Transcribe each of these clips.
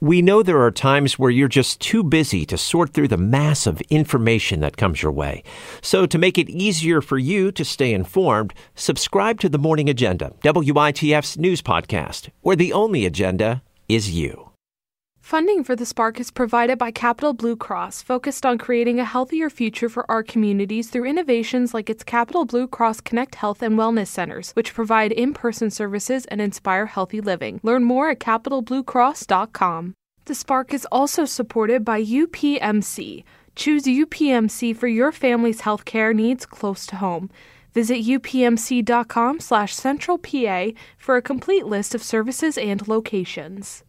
We know there are times where you're just too busy to sort through the mass of information that comes your way. So to make it easier for you to stay informed, subscribe to The Morning Agenda, WITF's news podcast, where the only agenda is you. Funding for the Spark is provided by Capital Blue Cross, focused on creating a healthier future for our communities through innovations like its Capital Blue Cross Connect Health and Wellness Centers, which provide in-person services and inspire healthy living. Learn more at capitalbluecross.com. The Spark is also supported by UPMC. Choose UPMC for your family's healthcare needs close to home. Visit upmc.com/centralpa for a complete list of services and locations.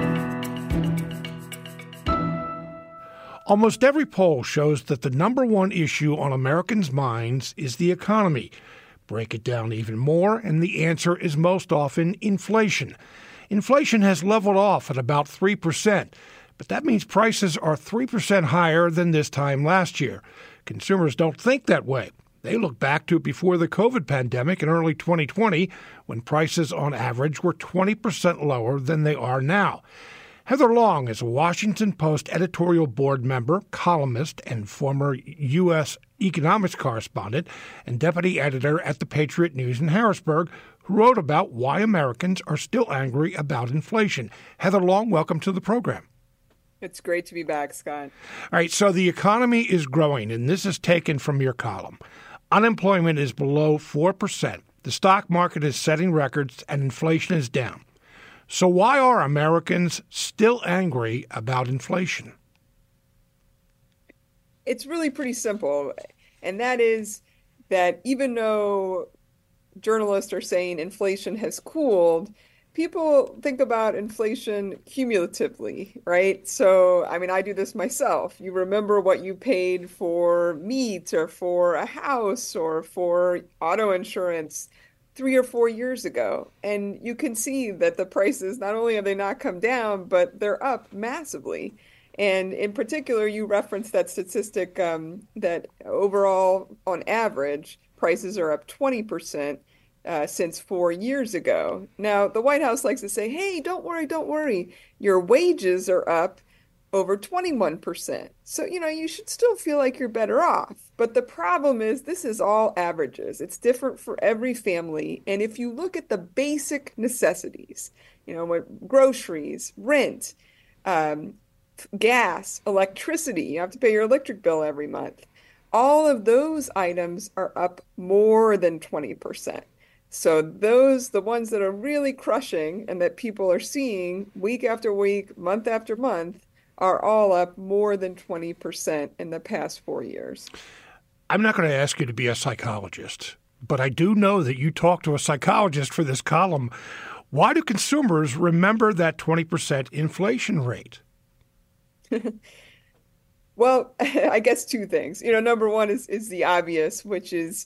Almost every poll shows that the number one issue on Americans' minds is the economy. Break it down even more, and the answer is most often inflation. Inflation has leveled off at about 3%, but that means prices are 3% higher than this time last year. Consumers don't think that way. They look back to before the COVID pandemic in early 2020, when prices on average were 20% lower than they are now. Heather Long is a Washington Post editorial board member, columnist, and former U.S. economics correspondent and deputy editor at the Patriot News in Harrisburg, who wrote about why Americans are still angry about inflation. Heather Long, welcome to the program. It's great to be back, Scott. All right, so the economy is growing, and this is taken from your column. Unemployment is below 4%. The stock market is setting records, and inflation is down. So why are Americans still angry about inflation? It's really pretty simple, and that is that even though journalists are saying inflation has cooled, people think about inflation cumulatively, right? So, I do this myself. You remember what you paid for meat or for a house or for auto insurance 3 or 4 years ago. And you can see that the prices, not only have they not come down, but they're up massively. And in particular, you referenced that statistic that overall, on average, prices are up 20% since 4 years ago. Now, the White House likes to say, hey, don't worry. Your wages are up over 21%. So, you should still feel like you're better off. But the problem is this is all averages. It's different for every family. And if you look at the basic necessities, what groceries, rent, gas, electricity, you have to pay your electric bill every month. All of those items are up more than 20%. So the ones that are really crushing and that people are seeing week after week, month after month, are all up more than 20% in the past 4 years. I'm not going to ask you to be a psychologist, but I do know that you talked to a psychologist for this column. Why do consumers remember that 20% inflation rate? Well, I guess two things. Number one is the obvious, which is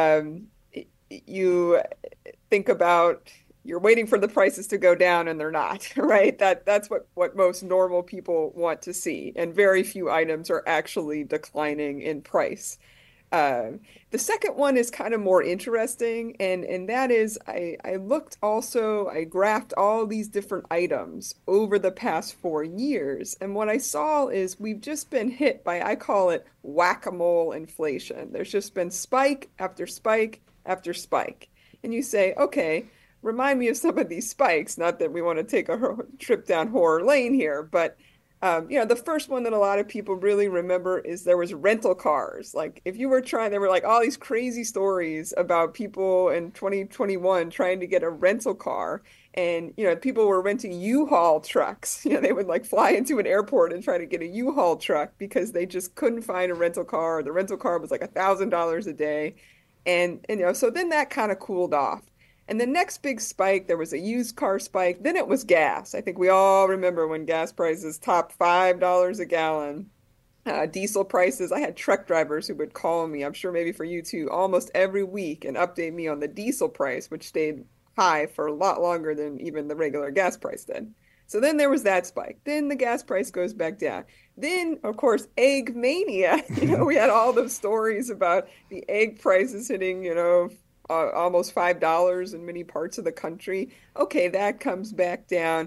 you think about you're waiting for the prices to go down and they're not, right? That's what most normal people want to see. And very few items are actually declining in price. The second one is kind of more interesting, and that is I graphed all these different items over the past 4 years. And what I saw is we've just been hit by, I call it whack-a-mole inflation. There's just been spike after spike after spike. And you say, okay, remind me of some of these spikes. Not that we want to take a trip down horror lane here, but the first one that a lot of people really remember is there was rental cars. Like if you were there were like all these crazy stories about people in 2021 trying to get a rental car. And, people were renting U-Haul trucks. They would like fly into an airport and try to get a U-Haul truck because they just couldn't find a rental car. The rental car was like $1,000 a day. And so then that kind of cooled off. And the next big spike, there was a used car spike. Then it was gas. I think we all remember when gas prices topped $5 a gallon. Diesel prices. I had truck drivers who would call me, I'm sure maybe for you too, almost every week and update me on the diesel price, which stayed high for a lot longer than even the regular gas price did. So then there was that spike. Then the gas price goes back down. Then, of course, egg mania. We had all those stories about the egg prices hitting, almost $5 in many parts of the country. Okay, that comes back down.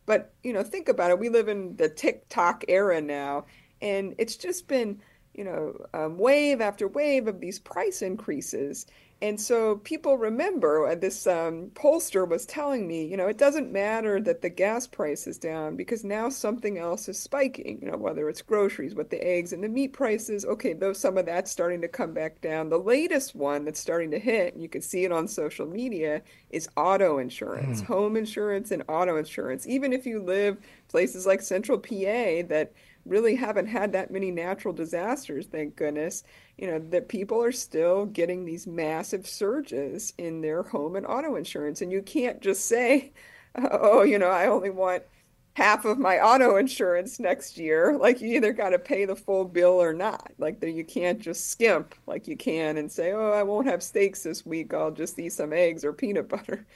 But, think about it. We live in the TikTok era now, and it's just been, wave after wave of these price increases. And so people remember, this pollster was telling me, it doesn't matter that the gas price is down because now something else is spiking, whether it's groceries with the eggs and the meat prices. Okay, though some of that's starting to come back down. The latest one that's starting to hit, and you can see it on social media, is auto insurance, home insurance and auto insurance. Even if you live places like Central PA that really haven't had that many natural disasters, thank goodness, that people are still getting these massive surges in their home and auto insurance. And you can't just say, oh, I only want half of my auto insurance next year. Like, you either got to pay the full bill or not. Like, you can't just skimp like you can and say, oh, I won't have steaks this week. I'll just eat some eggs or peanut butter.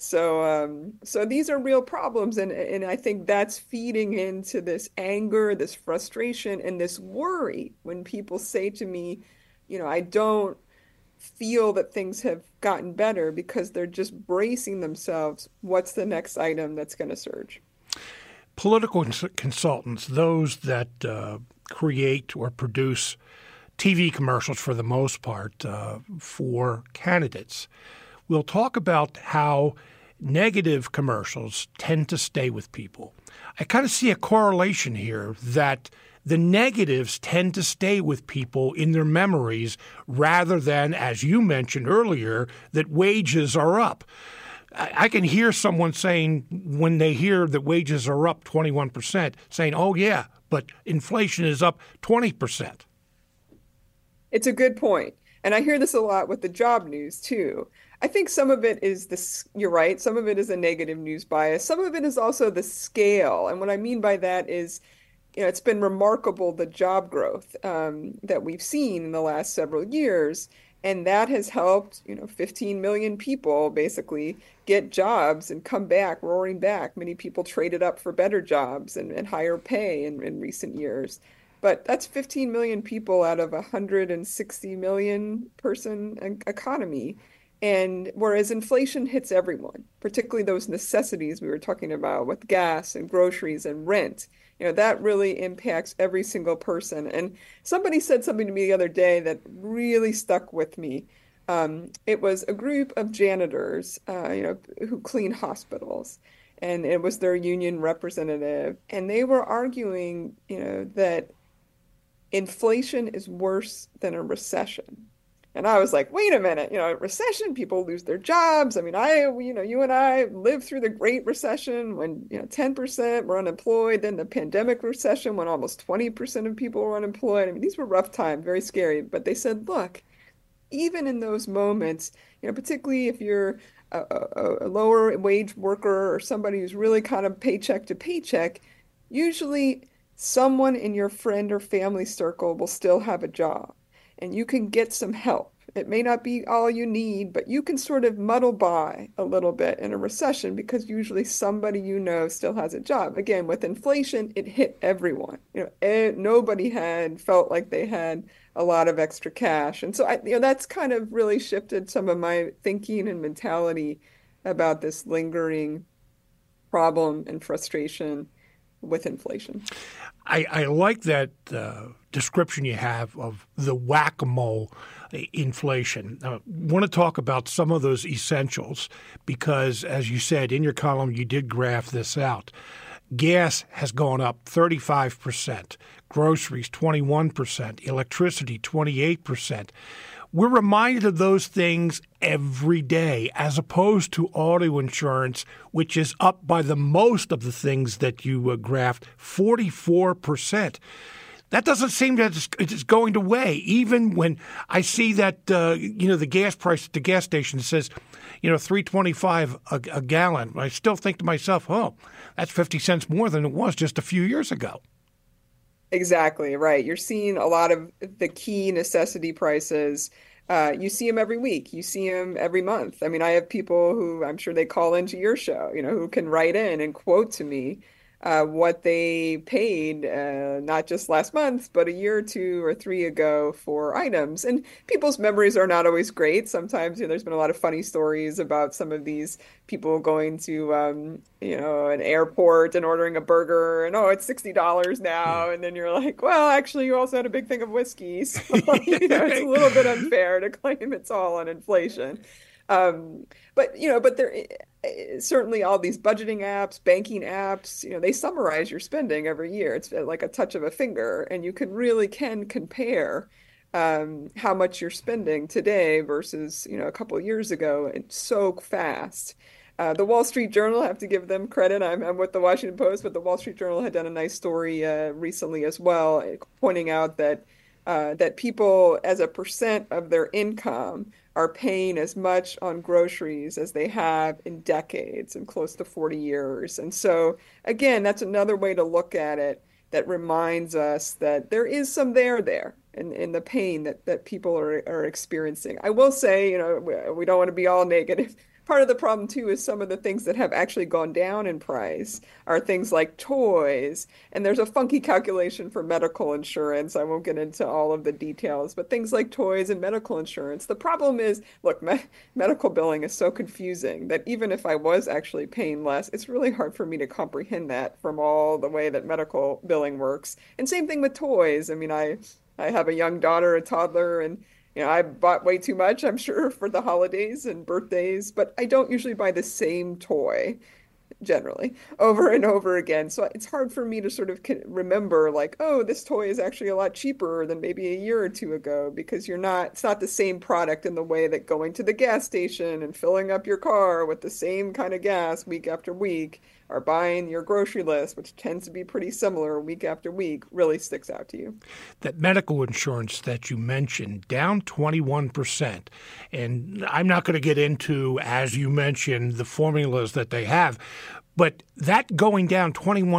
So these are real problems, and I think that's feeding into this anger, this frustration, and this worry when people say to me, I don't feel that things have gotten better, because they're just bracing themselves. What's the next item that's going to surge? Political consultants, those that create or produce TV commercials for the most part for candidates, we'll talk about how negative commercials tend to stay with people. I kind of see a correlation here that the negatives tend to stay with people in their memories rather than, as you mentioned earlier, that wages are up. I can hear someone saying, when they hear that wages are up 21%, saying, oh, yeah, but inflation is up 20%. It's a good point. And I hear this a lot with the job news, too. I think some of it is this, you're right, some of it is a negative news bias. Some of it is also the scale. And what I mean by that is, it's been remarkable, the job growth that we've seen in the last several years. And that has helped, 15 million people basically get jobs and come back, roaring back. Many people traded up for better jobs and higher pay in recent years. But that's 15 million people out of a 160 million person economy. And whereas inflation hits everyone, particularly those necessities we were talking about with gas and groceries and rent, that really impacts every single person. And somebody said something to me the other day that really stuck with me. It was a group of janitors, who clean hospitals, and it was their union representative. And they were arguing, that inflation is worse than a recession. And I was like, wait a minute, recession, people lose their jobs. I mean, you and I lived through the Great Recession when, 10% were unemployed, then the pandemic recession when almost 20% of people were unemployed. I mean, these were rough times, very scary. But they said, look, even in those moments, particularly if you're a lower wage worker or somebody who's really kind of paycheck to paycheck, usually someone in your friend or family circle will still have a job. And you can get some help. It may not be all you need, but you can sort of muddle by a little bit in a recession because usually somebody still has a job. Again, with inflation, it hit everyone. Nobody had felt like they had a lot of extra cash. And so that's kind of really shifted some of my thinking and mentality about this lingering problem and frustration with inflation. I like that description you have of the whack-a-mole inflation. I want to talk about some of those essentials because, as you said in your column, you did graph this out. Gas has gone up 35%, groceries 21%, electricity 28%. We're reminded of those things every day, as opposed to auto insurance, which is up by the most of the things that you graphed, 44%. That doesn't seem that it's going to weigh. Even when I see that, the gas price at the gas station says, $3.25 a gallon, I still think to myself, oh, that's 50 cents more than it was just a few years ago. Exactly, right. You're seeing a lot of the key necessity prices. You see them every week. You see them every month. I mean, I have people who I'm sure they call into your show, who can write in and quote to me what they paid, not just last month, but a year or two or three ago for items. And people's memories are not always great. Sometimes, there's been a lot of funny stories about some of these people going to, an airport and ordering a burger and, oh, it's $60 now. And then you're like, well, actually, you also had a big thing of whiskey. So, it's a little bit unfair to claim it's all on inflation. But there certainly all these budgeting apps, banking apps, they summarize your spending every year. It's like a touch of a finger, and you can compare how much you're spending today versus, a couple of years ago, and so fast. The Wall Street Journal, I have to give them credit. I'm with the Washington Post, but the Wall Street Journal had done a nice story recently as well, pointing out that people, as a percent of their income, are paying as much on groceries as they have in decades and close to 40 years. And so, again, that's another way to look at it that reminds us that there is some there in the pain that people are experiencing. I will say, we don't want to be all negative. Part of the problem, too, is some of the things that have actually gone down in price are things like toys. And there's a funky calculation for medical insurance. I won't get into all of the details, but things like toys and medical insurance. The problem is, look, medical billing is so confusing that even if I was actually paying less, it's really hard for me to comprehend that from all the way that medical billing works. And same thing with toys. I mean, I have a young daughter, a toddler, and I bought way too much, I'm sure, for the holidays and birthdays, but I don't usually buy the same toy generally over and over again. So it's hard for me to sort of remember like, oh, this toy is actually a lot cheaper than maybe a year or two ago because it's not the same product in the way that going to the gas station and filling up your car with the same kind of gas week after week or buying your grocery list, which tends to be pretty similar week after week, really sticks out to you. That medical insurance that you mentioned, down 21%. And I'm not going to get into, as you mentioned, the formulas that they have, but that going down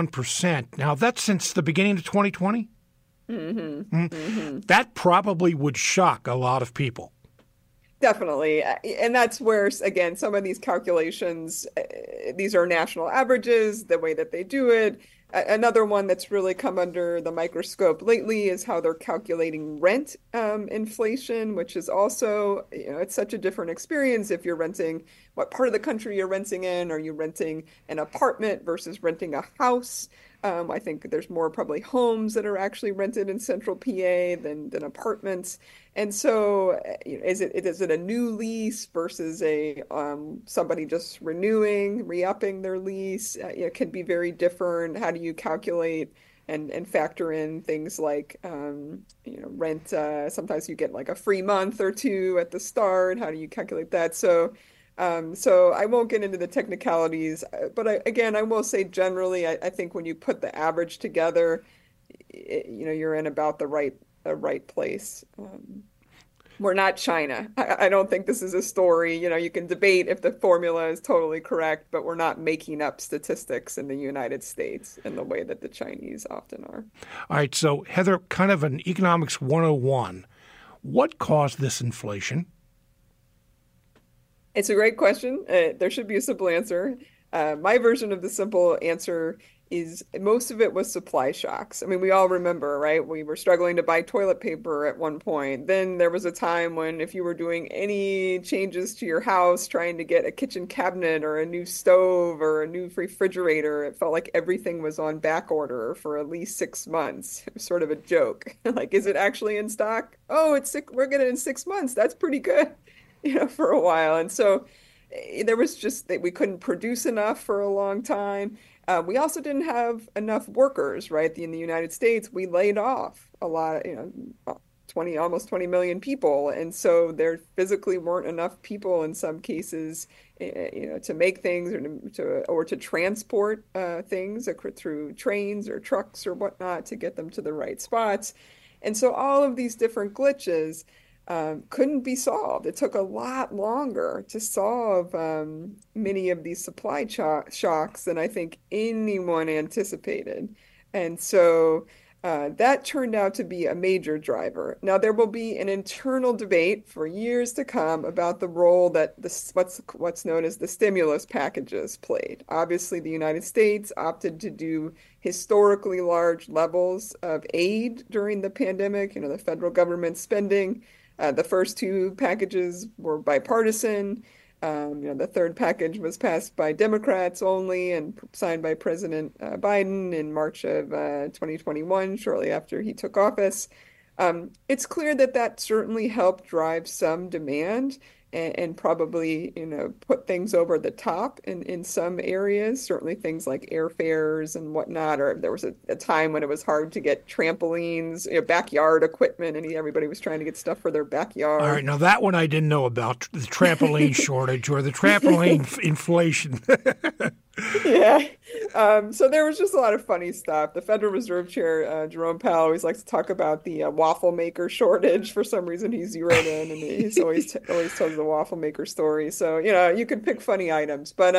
21%, now that's since the beginning of 2020? Mm-hmm. Mm-hmm. That probably would shock a lot of people. Definitely. And that's where, again, some of these calculations, these are national averages, the way that they do it. Another one that's really come under the microscope lately is how they're calculating rent inflation, which is also, it's such a different experience if you're renting, what part of the country you're renting in. Are you renting an apartment versus renting a house? I think there's more probably homes that are actually rented in central PA than apartments. And so is it a new lease versus a somebody just renewing, re-upping their lease? It can be very different. How do you calculate and factor in things like rent? Sometimes you get like a free month or two at the start. How do you calculate that? So I won't get into the technicalities, but I will say generally, I think when you put the average together, you're in about the right place. We're not China. I don't think this is a story. You can debate if the formula is totally correct, but we're not making up statistics in the United States in the way that the Chinese often are. All right. So, Heather, kind of an economics 101. What caused this inflation? It's a great question. There should be a simple answer. My version of the simple answer is most of it was supply shocks. I mean, we all remember, right? We were struggling to buy toilet paper at one point. Then there was a time when if you were doing any changes to your house, trying to get a kitchen cabinet or a new stove or a new refrigerator, it felt like everything was on back order for at least 6 months. It was sort of a joke. Like, is it actually in stock? Oh, we're getting it in 6 months. That's pretty good, for a while. And so there was just that we couldn't produce enough for a long time. We also didn't have enough workers, right? In the United States, we laid off a lot, almost 20 million people. And so there physically weren't enough people in some cases, to make things or to transport things through trains or trucks or whatnot to get them to the right spots. And so all of these different glitches couldn't be solved. It took a lot longer to solve many of these supply shocks than I think anyone anticipated. And so That turned out to be a major driver. Now, there will be an internal debate for years to come about the role that what's known as the stimulus packages played. Obviously, the United States opted to do historically large levels of aid during the pandemic, the federal government spending. The first two packages were bipartisan. The third package was passed by Democrats only and signed by President Biden in March of 2021, shortly after he took office. It's clear that that certainly helped drive some demand and probably, put things over the top in some areas, certainly things like airfares and whatnot, or there was a time when it was hard to get trampolines, backyard equipment, and everybody was trying to get stuff for their backyard. All right, now that one I didn't know about, the trampoline shortage or the trampoline inflation. Yeah. So there was just a lot of funny stuff. The Federal Reserve Chair, Jerome Powell, always likes to talk about the waffle maker shortage. For some reason, he zeroed in, and he's always tells the waffle maker story. So, you could pick funny items. But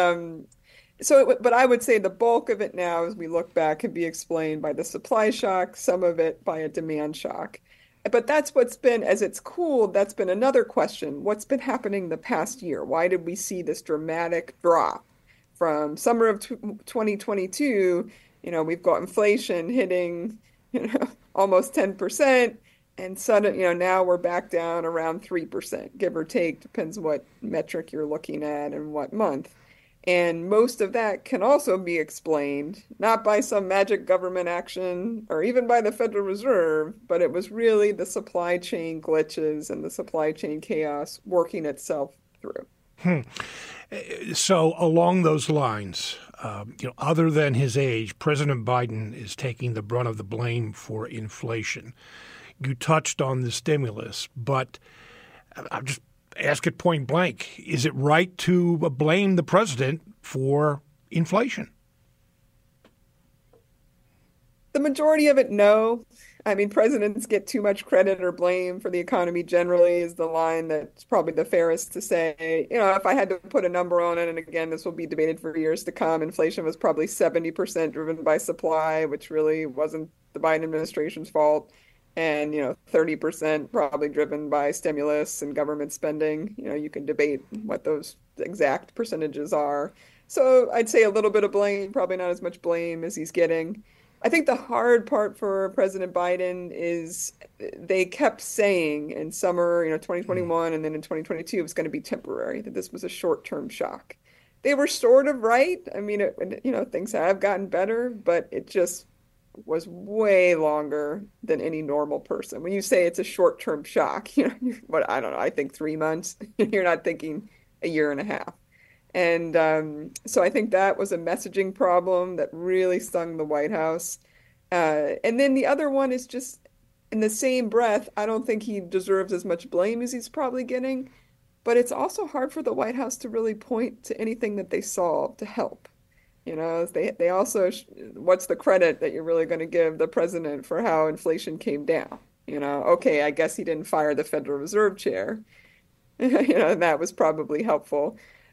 but I would say the bulk of it now, as we look back, can be explained by the supply shock, some of it by a demand shock. But that's what's been, as it's cooled, that's been another question. What's been happening the past year? Why did we see this dramatic drop? From summer of 2022, we've got inflation hitting, almost 10%, and suddenly, now we're back down around 3%, give or take, depends what metric you're looking at and what month. And most of that can also be explained not by some magic government action or even by the Federal Reserve, but it was really the supply chain glitches and the supply chain chaos working itself through. So along those lines, other than his age, President Biden is taking the brunt of the blame for inflation. You touched on the stimulus, but I'll just ask it point blank. Is it right to blame the president for inflation? The majority of it, no. I mean, presidents get too much credit or blame for the economy generally is the line that's probably the fairest to say. If I had to put a number on it, and again, this will be debated for years to come, inflation was probably 70% driven by supply, which really wasn't the Biden administration's fault. And, 30% probably driven by stimulus and government spending. You can debate what those exact percentages are. So I'd say a little bit of blame, probably not as much blame as he's getting. I think the hard part for President Biden is they kept saying in summer, 2021 and then in 2022, it was going to be temporary, that this was a short-term shock. They were sort of right. I mean, things have gotten better, but it just was way longer than any normal person. When you say it's a short-term shock, what, I don't know, I think 3 months. You're not thinking a year and a half. And so I think that was a messaging problem that really stung the White House. And then the other one is just in the same breath, I don't think he deserves as much blame as he's probably getting, but it's also hard for the White House to really point to anything that they solved to help. They also, what's the credit that you're really going to give the president for how inflation came down? Okay, I guess he didn't fire the Federal Reserve Chair. And that was probably helpful.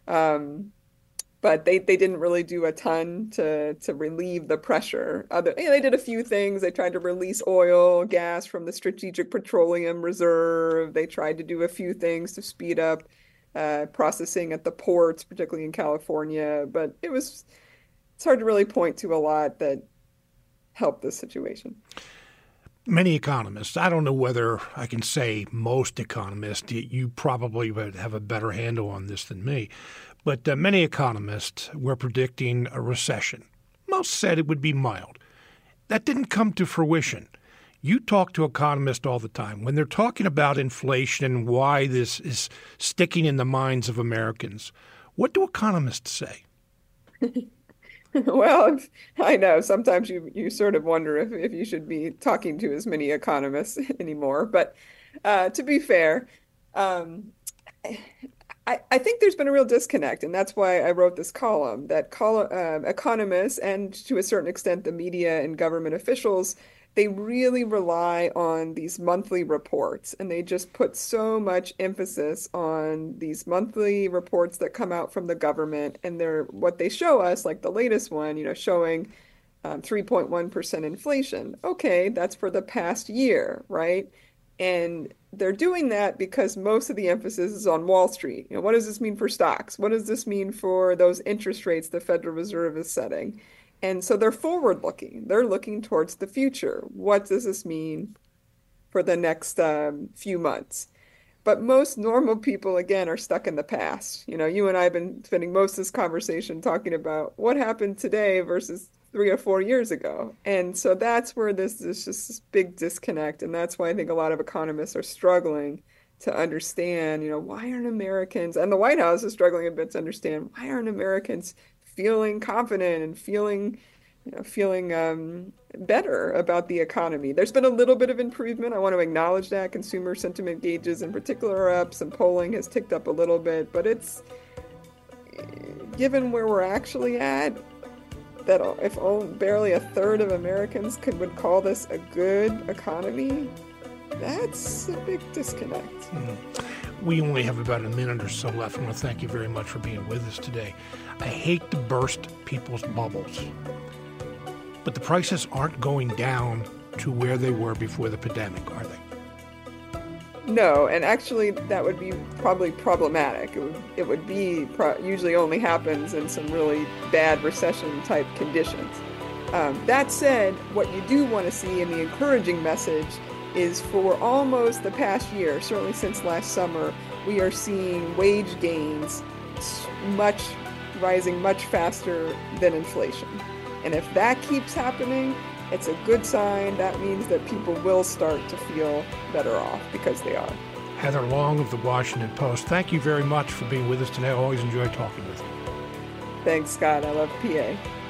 But they didn't really do a ton to relieve the pressure. They did a few things. They tried to release oil, gas from the Strategic Petroleum Reserve. They tried to do a few things to speed up processing at the ports, particularly in California. But it's hard to really point to a lot that helped this situation. Many economists, I don't know whether I can say most economists, you probably would have a better handle on this than me, but many economists were predicting a recession. Most said it would be mild. That didn't come to fruition. You talk to economists all the time. When they're talking about inflation and why this is sticking in the minds of Americans, what do economists say? Well, I know sometimes you sort of wonder if you should be talking to as many economists anymore. But to be fair, I think there's been a real disconnect, and that's why I wrote this column, that economists and to a certain extent the media and government officials, they really rely on these monthly reports, and they just put so much emphasis on these monthly reports that come out from the government, and what they show us, like the latest one, showing 3.1% inflation. Okay, that's for the past year, right? And they're doing that because most of the emphasis is on Wall Street. What does this mean for stocks? What does this mean for those interest rates the Federal Reserve is setting? And so they're forward looking. They're looking towards the future. What does this mean for the next few months? But most normal people, again, are stuck in the past. You and I have been spending most of this conversation talking about what happened today versus 3 or 4 years ago. And so that's where there's just this big disconnect. And that's why I think a lot of economists are struggling to understand, why aren't Americans, and the White House is struggling a bit to understand, why aren't Americans feeling confident and feeling better about the economy. There's been a little bit of improvement. I want to acknowledge that. Consumer sentiment gauges in particular are up. Some polling has ticked up a little bit, but it's, given where we're actually at, that if barely a third of Americans would call this a good economy, that's a big disconnect. We only have about a minute or so left. I want to thank you very much for being with us today. I hate to burst people's bubbles, but the prices aren't going down to where they were before the pandemic, are they? No, and actually that would be probably problematic. It would be usually only happens in some really bad recession type conditions. That said, what you do want to see in the encouraging message is for almost the past year, certainly since last summer, we are seeing wage gains rising much faster than inflation. And if that keeps happening, it's a good sign. That means that people will start to feel better off because they are. Heather Long of the Washington Post, thank you very much for being with us today. I always enjoy talking with you. Thanks, Scott. I love PA.